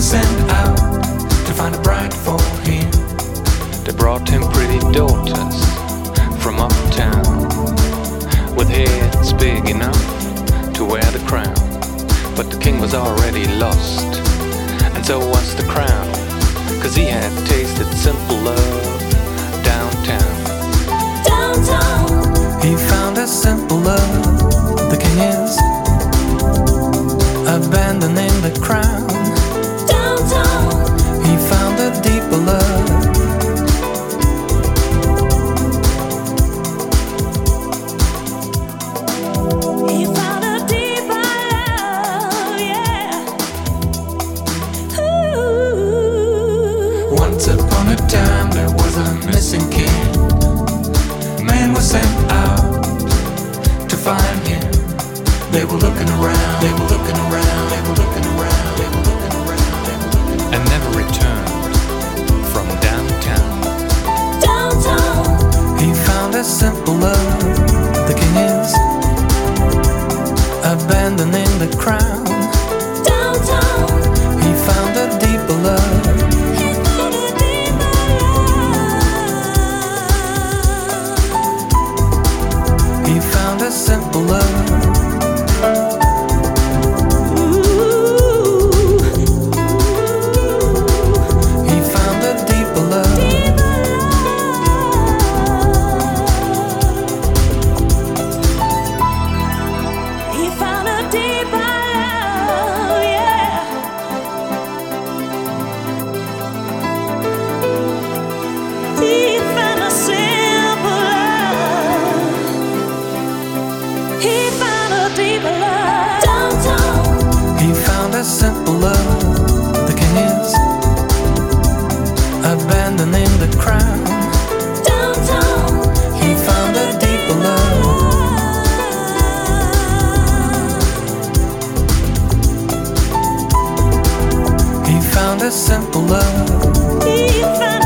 sent out to find a bride for him. They brought him pretty daughters from uptown, with heads big enough to wear the crown. But the king was already lost, and so was the crown, 'cause he had tasted simple love downtown. Downtown, He found a simple love. The king is abandoning the crown. downtown, He found a deeper love. he found a deeper love, yeah. Ooh. Once upon a time there was a missing king. Man was sent out to find him. They were looking around, they were looking around, they were looking around, they were looking around, they were looking around. And never returned from downtown. Downtown, He found a simple love. The king is abandoning the crown. downtown, He found a deeper love. he found a deeper love. He found a simple love. He found a deeper love. He found a deeper love, yeah. He found a simple love. He found a deeper love. Downtown, He found a simple love. The king is abandoning the crown. downtown, He found a deeper love. He found a simple love. he found